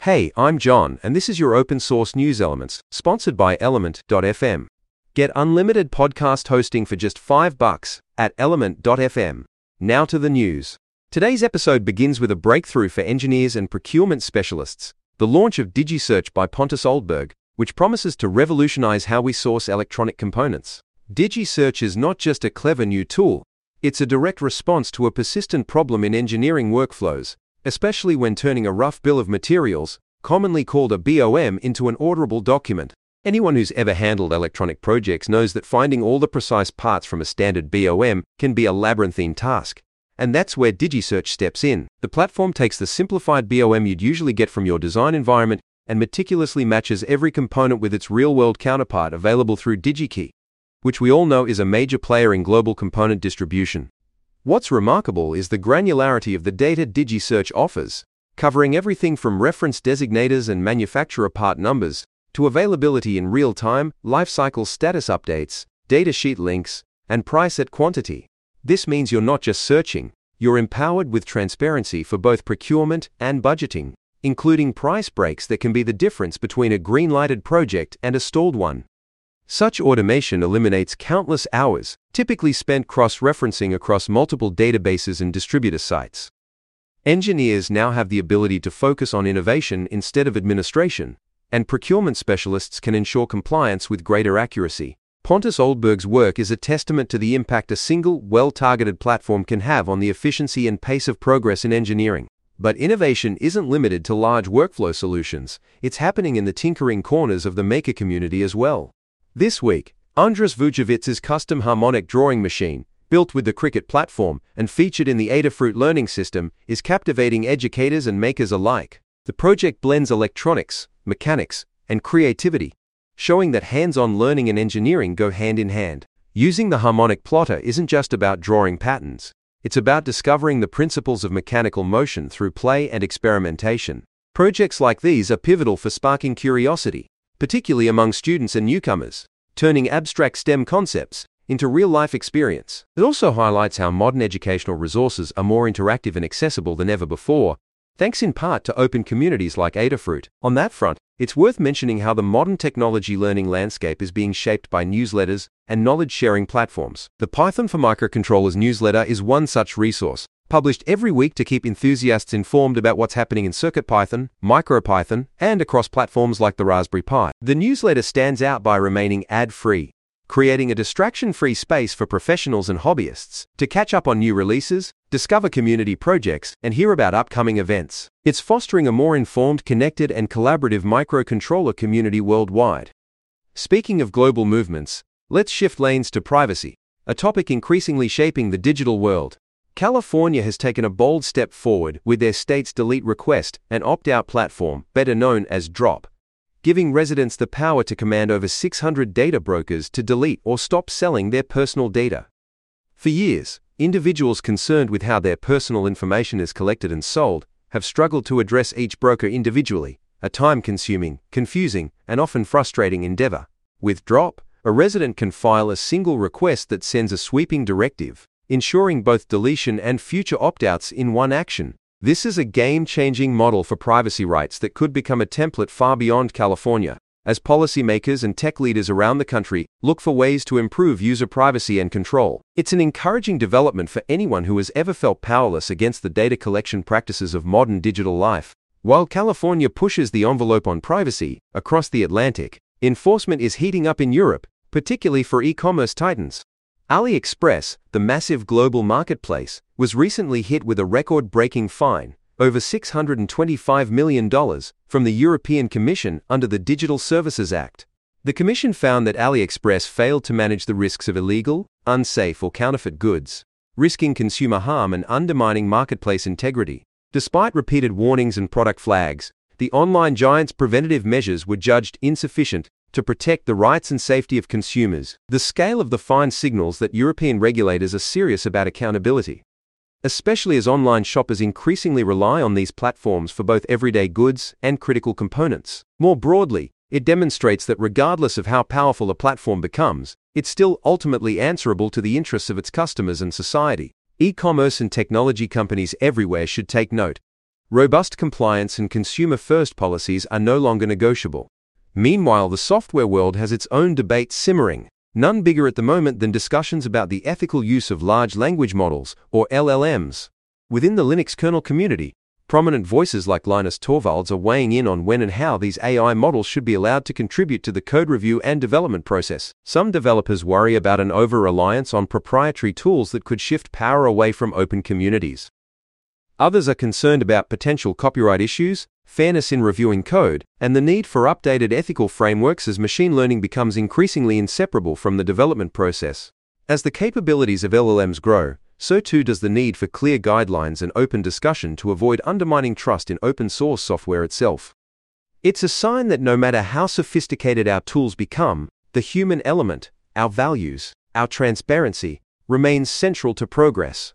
Hey, I'm John, and this is your open source news elements, sponsored by Element.fm. Get unlimited podcast hosting for just $5 at Element.fm. Now to the news. Today's episode begins with a breakthrough for engineers and procurement specialists, the launch of DigiSearch by Pontus Oldberg, which promises to revolutionize how we source electronic components. DigiSearch is not just a clever new tool, it's a direct response to a persistent problem in engineering workflows, especially when turning a rough bill of materials, commonly called a BOM, into an orderable document. Anyone who's ever handled electronic projects knows that finding all the precise parts from a standard BOM can be a labyrinthine task. And that's where DigiSearch steps in. The platform takes the simplified BOM you'd usually get from your design environment and meticulously matches every component with its real-world counterpart available through DigiKey, which we all know is a major player in global component distribution. What's remarkable is the granularity of the data DigiSearch offers, covering everything from reference designators and manufacturer part numbers to availability in real time, lifecycle status updates, datasheet links, and price at quantity. This means you're not just searching, you're empowered with transparency for both procurement and budgeting, including price breaks that can be the difference between a green-lighted project and a stalled one. Such automation eliminates countless hours, typically spent cross-referencing across multiple databases and distributor sites. Engineers now have the ability to focus on innovation instead of administration, and procurement specialists can ensure compliance with greater accuracy. Pontus Oldberg's work is a testament to the impact a single, well-targeted platform can have on the efficiency and pace of progress in engineering. But innovation isn't limited to large workflow solutions, it's happening in the tinkering corners of the maker community as well. This week, Andras Vucevic's custom harmonic drawing machine, built with the Cricut platform and featured in the Adafruit learning system, is captivating educators and makers alike. The project blends electronics, mechanics, and creativity, showing that hands-on learning and engineering go hand in hand. Using the harmonic plotter isn't just about drawing patterns, it's about discovering the principles of mechanical motion through play and experimentation. Projects like these are pivotal for sparking curiosity, particularly among students and newcomers, turning abstract STEM concepts into real-life experience. It also highlights how modern educational resources are more interactive and accessible than ever before, thanks in part to open communities like Adafruit. On that front, it's worth mentioning how the modern technology learning landscape is being shaped by newsletters and knowledge-sharing platforms. The Python for Microcontrollers newsletter is one such resource, published every week to keep enthusiasts informed about what's happening in CircuitPython, MicroPython, and across platforms like the Raspberry Pi. The newsletter stands out by remaining ad-free, creating a distraction-free space for professionals and hobbyists to catch up on new releases, discover community projects, and hear about upcoming events. It's fostering a more informed, connected, and collaborative microcontroller community worldwide. Speaking of global movements, let's shift lanes to privacy, a topic increasingly shaping the digital world. California has taken a bold step forward with their state's Delete Request and Opt-out platform, better known as DROP, giving residents the power to command over 600 data brokers to delete or stop selling their personal data. For years, individuals concerned with how their personal information is collected and sold have struggled to address each broker individually, a time-consuming, confusing, and often frustrating endeavor. With DROP, a resident can file a single request that sends a sweeping directive, ensuring both deletion and future opt-outs in one action. This is a game-changing model for privacy rights that could become a template far beyond California, as policymakers and tech leaders around the country look for ways to improve user privacy and control. It's an encouraging development for anyone who has ever felt powerless against the data collection practices of modern digital life. While California pushes the envelope on privacy across the Atlantic, enforcement is heating up in Europe, particularly for e-commerce titans. AliExpress, the massive global marketplace, was recently hit with a record-breaking fine, over $625 million, from the European Commission under the Digital Services Act. The Commission found that AliExpress failed to manage the risks of illegal, unsafe, or counterfeit goods, risking consumer harm and undermining marketplace integrity. Despite repeated warnings and product flags, the online giant's preventative measures were judged insufficient to protect the rights and safety of consumers. The scale of the fine signals that European regulators are serious about accountability, especially as online shoppers increasingly rely on these platforms for both everyday goods and critical components. More broadly, it demonstrates that regardless of how powerful a platform becomes, it's still ultimately answerable to the interests of its customers and society. E-commerce and technology companies everywhere should take note. Robust compliance and consumer-first policies are no longer negotiable. Meanwhile, the software world has its own debate simmering, none bigger at the moment than discussions about the ethical use of large language models, or LLMs. Within the Linux kernel community, prominent voices like Linus Torvalds are weighing in on when and how these AI models should be allowed to contribute to the code review and development process. Some developers worry about an over-reliance on proprietary tools that could shift power away from open communities. Others are concerned about potential copyright issues, fairness in reviewing code, and the need for updated ethical frameworks as machine learning becomes increasingly inseparable from the development process. As the capabilities of LLMs grow, so too does the need for clear guidelines and open discussion to avoid undermining trust in open source software itself. It's a sign that no matter how sophisticated our tools become, the human element, our values, our transparency, remains central to progress.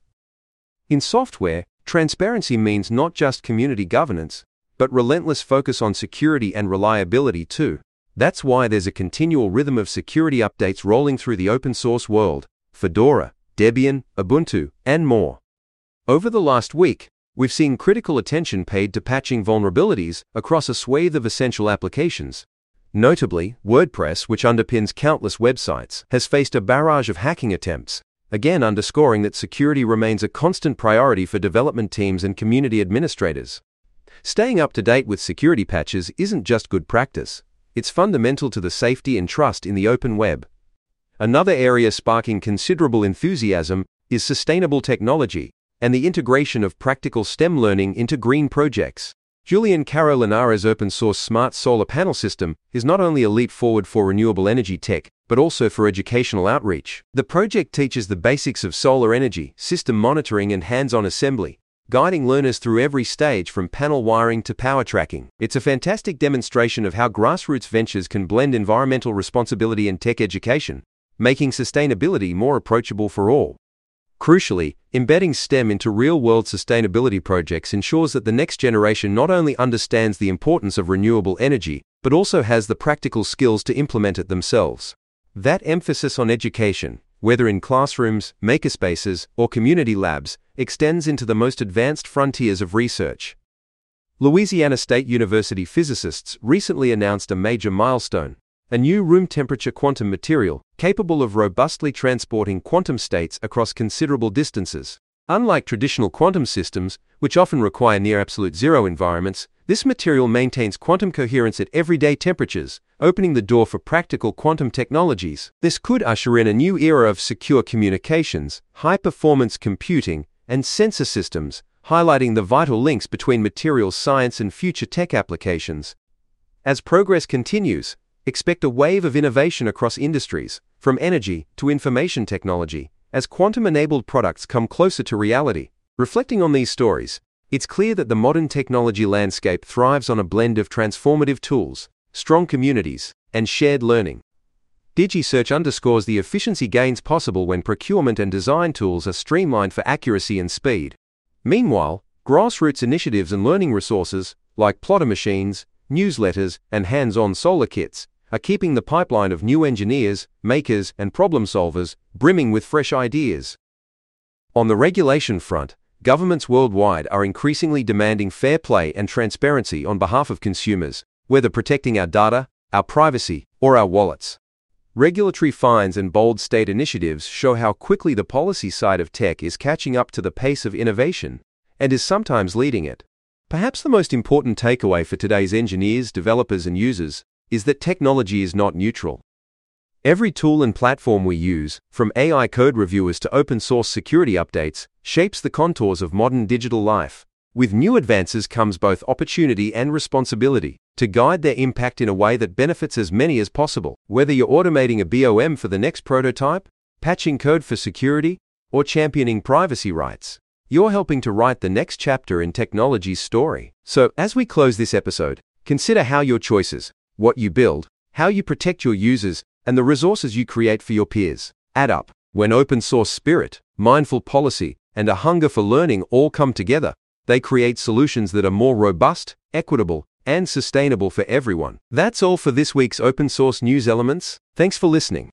In software, transparency means not just community governance, but relentless focus on security and reliability too. That's why there's a continual rhythm of security updates rolling through the open source world: Fedora, Debian, Ubuntu, and more. Over the last week, we've seen critical attention paid to patching vulnerabilities across a swathe of essential applications. Notably, WordPress, which underpins countless websites, has faced a barrage of hacking attempts, again underscoring that security remains a constant priority for development teams and community administrators. Staying up to date with security patches isn't just good practice, it's fundamental to the safety and trust in the open web. Another area sparking considerable enthusiasm is sustainable technology and the integration of practical STEM learning into green projects. Julian Caro Linara's open-source smart solar panel system is not only a leap forward for renewable energy tech, but also for educational outreach. The project teaches the basics of solar energy, system monitoring, and hands-on assembly, guiding learners through every stage from panel wiring to power tracking. It's a fantastic demonstration of how grassroots ventures can blend environmental responsibility and tech education, making sustainability more approachable for all. Crucially, embedding STEM into real-world sustainability projects ensures that the next generation not only understands the importance of renewable energy, but also has the practical skills to implement it themselves. That emphasis on education, whether in classrooms, makerspaces, or community labs, extends into the most advanced frontiers of research. Louisiana State University physicists recently announced a major milestone: a new room-temperature quantum material capable of robustly transporting quantum states across considerable distances. Unlike traditional quantum systems, which often require near-absolute zero environments, this material maintains quantum coherence at everyday temperatures, opening the door for practical quantum technologies. This could usher in a new era of secure communications, high-performance computing, and sensor systems, highlighting the vital links between materials science and future tech applications. As progress continues, expect a wave of innovation across industries, from energy to information technology, as quantum-enabled products come closer to reality. Reflecting on these stories, it's clear that the modern technology landscape thrives on a blend of transformative tools, strong communities, and shared learning. DigiSearch underscores the efficiency gains possible when procurement and design tools are streamlined for accuracy and speed. Meanwhile, grassroots initiatives and learning resources, like plotter machines, newsletters, and hands-on solar kits, are keeping the pipeline of new engineers, makers, and problem-solvers brimming with fresh ideas. On the regulation front, governments worldwide are increasingly demanding fair play and transparency on behalf of consumers, whether protecting our data, our privacy, or our wallets. Regulatory fines and bold state initiatives show how quickly the policy side of tech is catching up to the pace of innovation, and is sometimes leading it. Perhaps the most important takeaway for today's engineers, developers, and users is that technology is not neutral. Every tool and platform we use, from AI code reviewers to open-source security updates, shapes the contours of modern digital life. With new advances comes both opportunity and responsibility to guide their impact in a way that benefits as many as possible. Whether you're automating a BOM for the next prototype, patching code for security, or championing privacy rights, you're helping to write the next chapter in technology's story. So, as we close this episode, consider how your choices, what you build, how you protect your users, and the resources you create for your peers add up. When open source spirit, mindful policy, and a hunger for learning all come together, they create solutions that are more robust, equitable, and sustainable for everyone. That's all for this week's Open Source News Elements. Thanks for listening.